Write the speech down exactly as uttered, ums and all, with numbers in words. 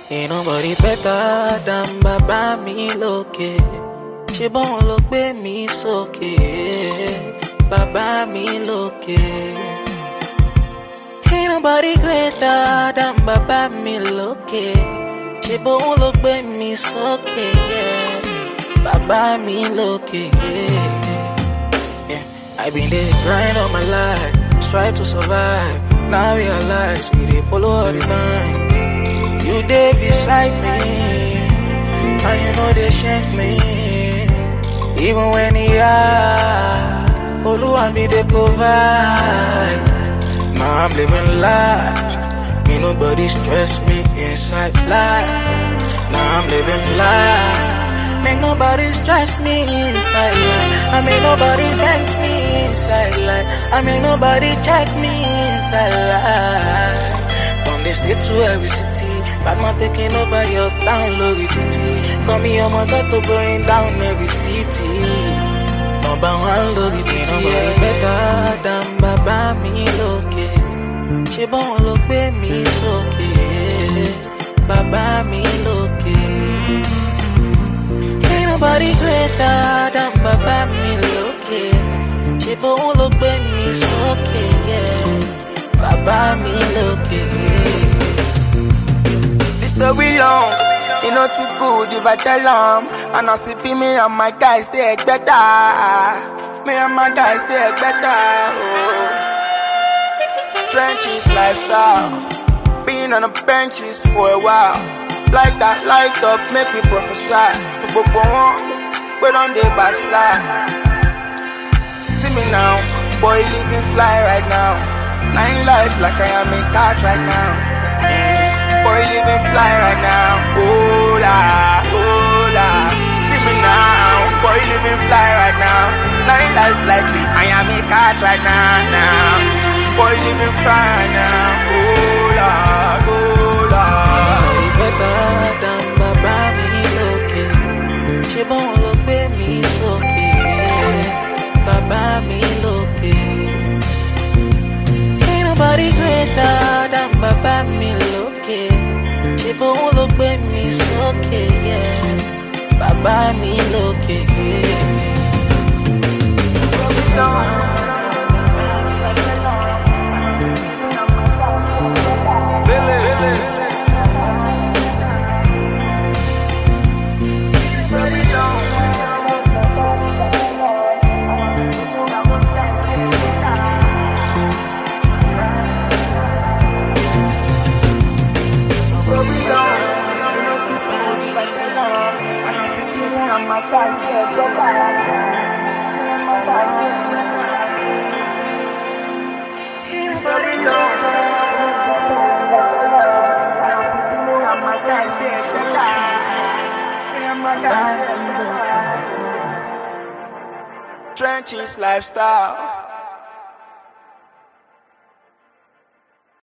Ain't nobody better than Baba mi lókè. Ṣé bọ́n ló gbé mi sókè? Baba mi lókè. Ain't nobody greater than Baba mi lókè. Ṣé bọ́n ló gbé mi sókè? Baba mi lókè. Yeah. I been there grind all my life, strive to survive. Now I realize we dey follow all the time. You dey beside me, and you know they shake me. Even when he high, Oluwa me dey provide. Now I'm living life, me nobody stress me inside life. Now I'm living life, make nobody stress me inside life. I make nobody tempt me inside life. I make nobody check me inside life. From the state to every city, bad man taking over your town, Lori G T. For me, I'm a got to burn down every city. Number one, Lori G T. Nobody better than Baba mi lókè. Ṣé bọ́n ló gbé mi sókè? Baba mi lókè. Ain't nobody greater than Baba mi lókè. Ṣé bọ́n ló gbé mi sókè? Baba mi lókè. This story long, it not too good if I tell them. And I see me and my guys, they expect better. Me and my guys, they expect better. Oh. Trenches lifestyle, been on the benches for a while. Like that, light up, make me prophesy. To book one, but on the backslide. See me now, boy living fly right now. Nine life like I am in touch right now. Boy living fly right now. Oh la, oh la. See me now, boy living fly right now. Nine life like me, I am in touch right now. Now, boy living fly right now. Oh la, oh la. Nobody better than Baba mi lókè. Ṣé bọ́n ló gbé mi sókè? Baba mi lókè. Nobody greater than Baba mi lókè. Ṣé bọ́n ló gbé mi sókè? Baba mi lókè. Trenches lifestyle.